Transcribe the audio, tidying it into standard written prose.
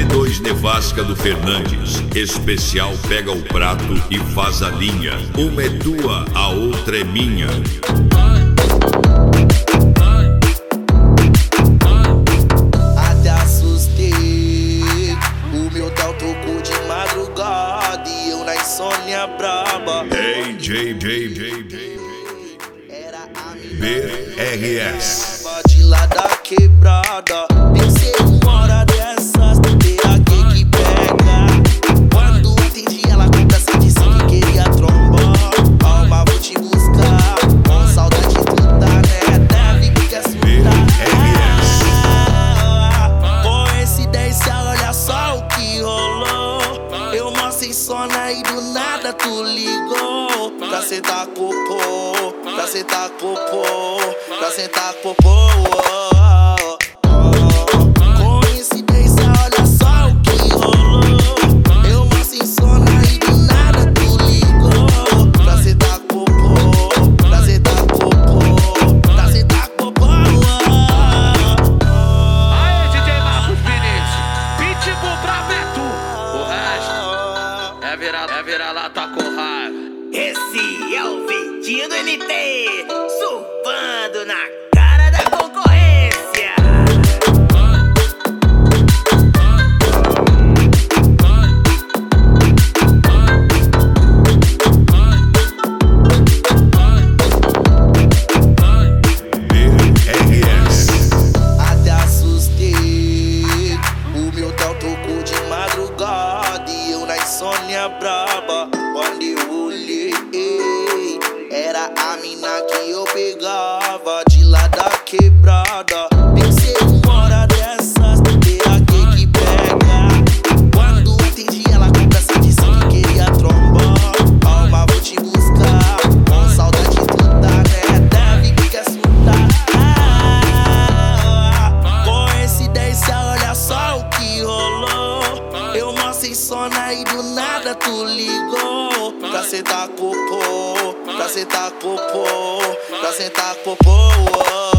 M2 Nevasca do Fernandes. Especial pega o prato e faz a linha. Uma é tua, a outra é minha. Até assustei. O meu tal tocou de madrugada e eu na insônia braba. Hey, BRS. De lá da quebrada. Tem que ser uma hora dessas. TAQ que pega. Quando entendi, ela conversa disse que queria trombar. Alma, vou te buscar. Com saudade tu tá, né? Deve que quer surtar. Coincidência, olha só o que rolou. Eu mó sem sono e do nada tu ligou. Pra sentar cocô, pra sentar cocô, pra sentar cocô. Coincidência, olha só o que rolou. Eu mó sem sono e do nada tu ligou. Pra sentar cocô, pra sentar cocô, pra sentar cocô. Aê, DJ Marcos Vinícius, Pitbull pra Beto. O resto é virar lata com raiva. Esse é o Vitinho do NT, surfando na cara da concorrência. BRS. Até assustei. O meu tal tocou de madrugada e eu na insônia braba. Quando eu olhei, era a mina que eu pegava de lá da quebrada. Tem que ser uma hora dessas. TAQ que pega. Quando entendi, ela conversa disse que queria trombar. Alma, vou te buscar. Com saudade tu tá, né? Deve que quer surtar. Coincidência, olha só o que rolou. Eu mó sem sono e do nada tu ligou. Pra sentar cocô, pra sentar cocô, pra sentar cocô.